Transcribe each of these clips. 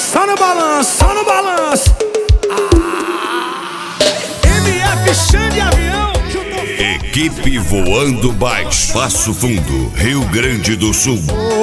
Só no balanço, só no balanço. MF Xande de Avião. Equipe Voando Baixo, Passo Fundo, Rio Grande do Sul.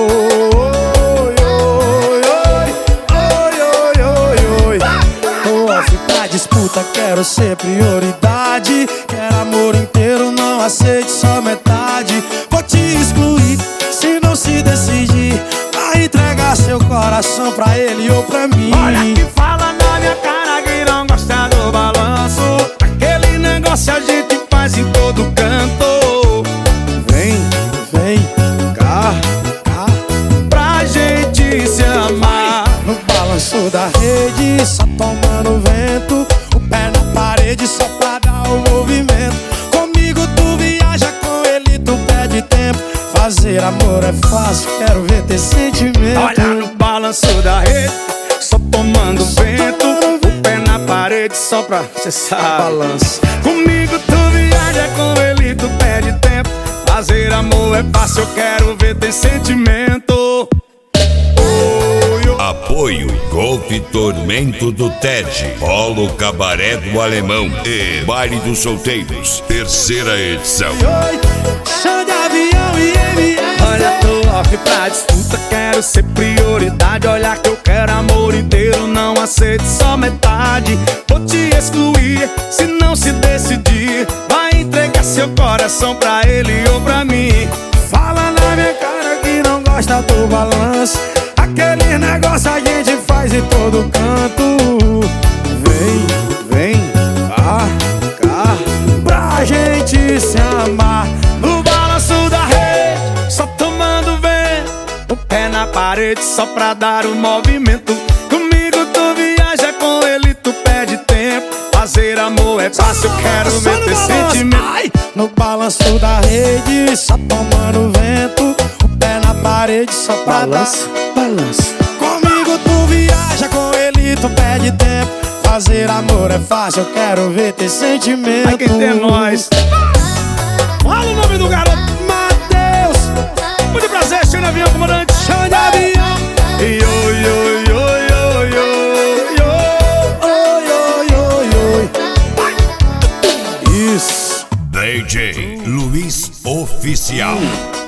Pra disputa quero ser prioridade. Quero amor inteiro, não aceite só metade. Vou te excluir se não se decidir. Vai entregar seu coração pra ele ou pra mim. Olha que fala na minha cara que não gosta do balanço. Aquele negócio a gente faz em todo canto. Vem, vem, cá, cá, pra gente se amar. no balanço da rede, só tomando vento. O pé na parede só pra dar o movimento. Comigo tu viaja, com ele tu perde tempo. Fazer amor é fácil, quero ver ter sentimento. Olha no balanço da rede, só tomando vento. O pé na parede só pra, cê sabe, balanço. Comigo tu viaja, com ele tu perde tempo. Fazer amor é fácil, eu quero ver ter sentimento. Apoio Golfe Tormento do TED, Polo Cabaré do Alemão e Baile dos Solteiros, terceira edição. Oi, Xande de Avião e MF. Olha, tô off pra disputa, quero ser prioridade. Olha que eu quero amor inteiro, não aceito só metade. Vou te excluir se não se decidir. Vai entregar seu coração pra ele ou pra mim. Fala na minha cara que não gosta do balanço. Aquele negócio a gente faz em todo canto. Vem, vem, cá, cá, pra gente se amar. No balanço da rede, só tomando vento. O pé na parede só pra dar o movimento. Comigo tu viaja, com ele tu perde tempo. Fazer amor é fácil, eu quero ver ter sentimento. Ai, no balanço da rede, só tomando vento. O pé na parede só pra Balanço, dar balanço. Comigo tu viaja, com ele tu perde tempo. Fazer amor é fácil, eu quero ver ter sentimento. Ai, quem tem é nós. Fala o nome do garoto. Matheus, Muito prazer, Xande de Avião, comandante. Xande de Avião. Yo, yo, yo, yo, yo, yo. Oi, oi, oi, oi. Isso. DJ Luiz Oficial.